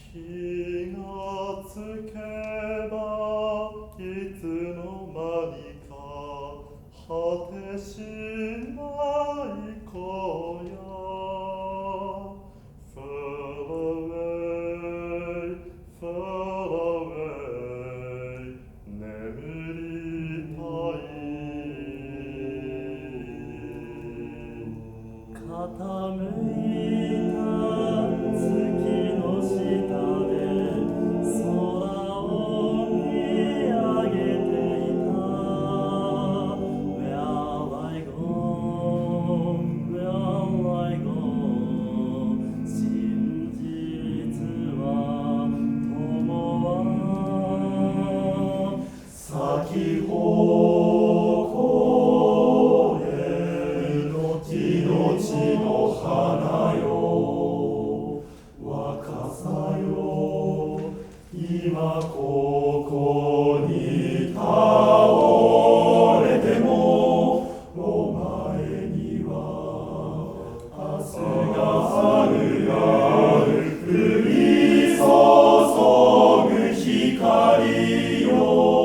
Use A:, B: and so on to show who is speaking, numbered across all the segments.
A: 気がつけばいつの間にか果てしない荒野 Far away, far away 眠りたい傾いた月の下で空を見上げていた Where I go, where I go 真実は友は咲き誇れ命の花よ若さよ今ここに倒れてもお前には明日があるよ降り注ぐ光よ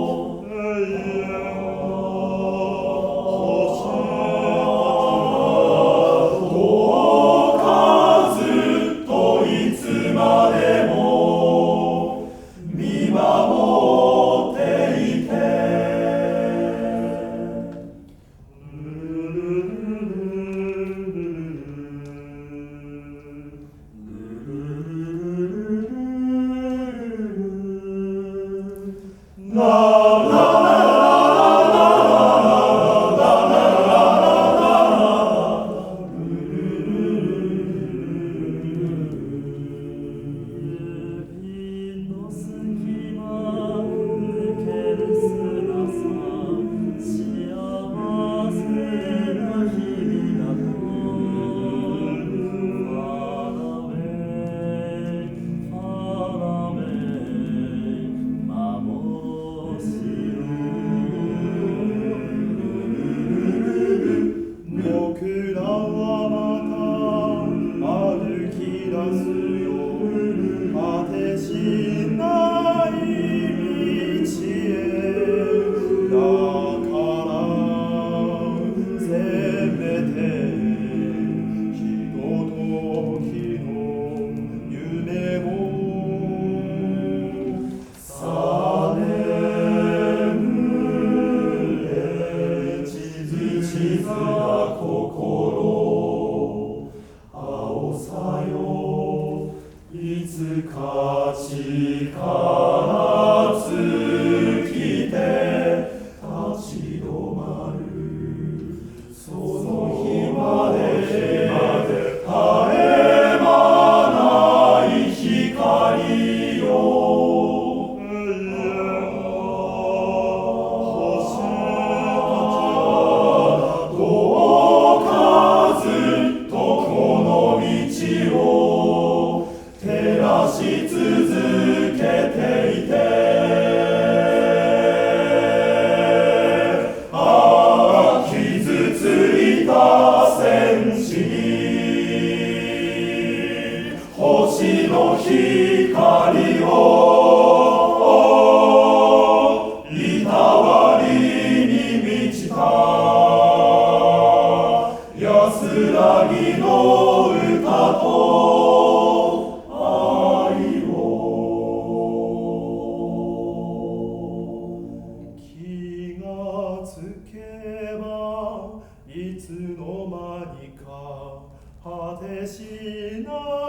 A: 僕らはまた歩き出すよ果てしない道へだからせめてひとときの夢をさあ眠れ地図な心青さよいつか力尽きて立ち止まるその日まで絶え間ない光よ照らし続けていてああ傷ついた戦士に星の光をいたわりに満ちた安らぎの歌といつの間にか果てしない